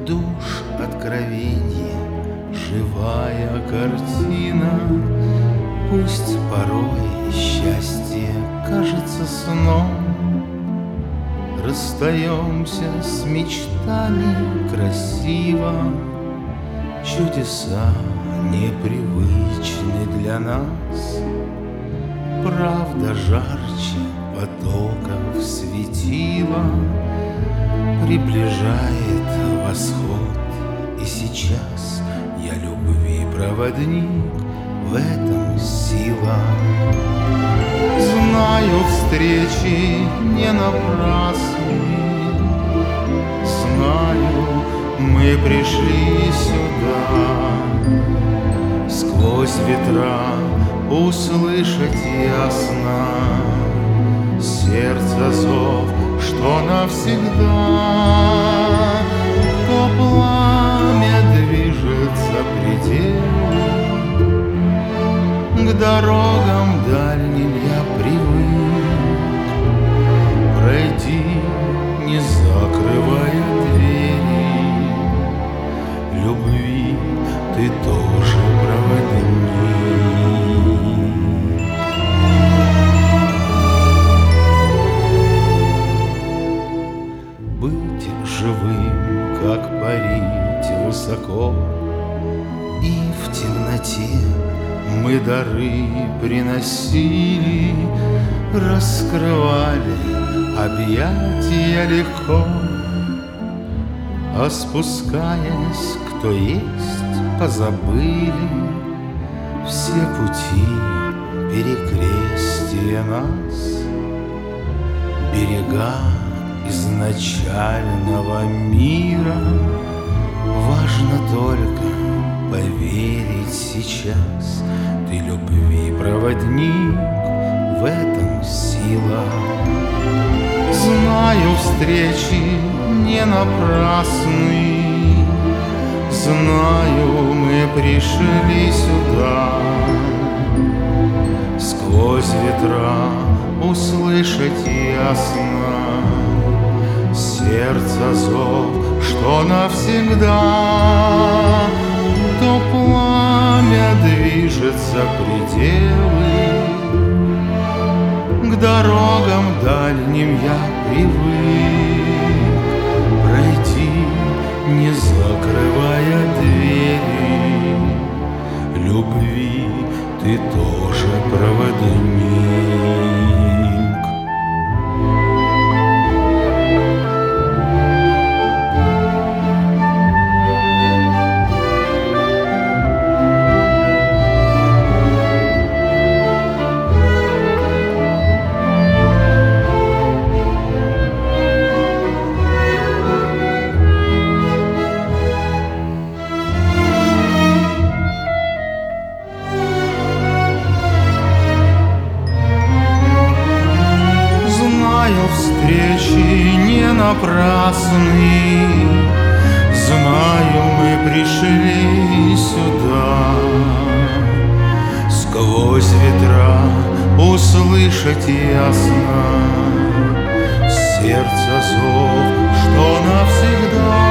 душ откровенье, живая картина. Пусть порой счастье кажется сном, расстаемся с мечтами красиво. Чудеса непривычны для нас, правда жарче потоков светила приближает восход. И сейчас я любви проводник, в этом сила. Знаю, встречи не напрасны, знаю, мы пришли сюда сквозь ветра услышать ясно сердце зов, что навсегда. То пламя движется пределы, к дорогам дальним я привык пройти, не закрывая двери. Любви ты тоже проводник. Быть живым, как парить высоко, и в темноте мы дары приносили, раскрывали объятия легко, а спускаясь, кто есть, позабыли все пути перекрестия нас. Берега изначального мира важно только поверить сейчас. Ты любви проводник, в этом сила. Знаю, встречи не напрасны, знаю, мы пришли сюда сквозь ветра услышать ясно сердце зов, что навсегда. То пламя движется пределы, к дорогам дальним я привык пройти, не закрывая двери. Любви ты тоже проводник. Встречи не напрасны, знаю, мы пришли сюда сквозь ветра услышать ясно сердце зов, что навсегда.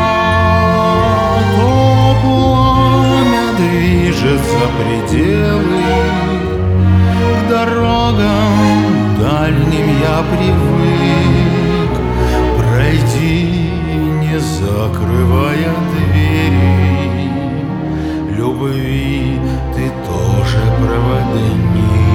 То пламя движется пределы, к дорогам дальним я привык пройти, не закрывая двери. Любви ты тоже проводник.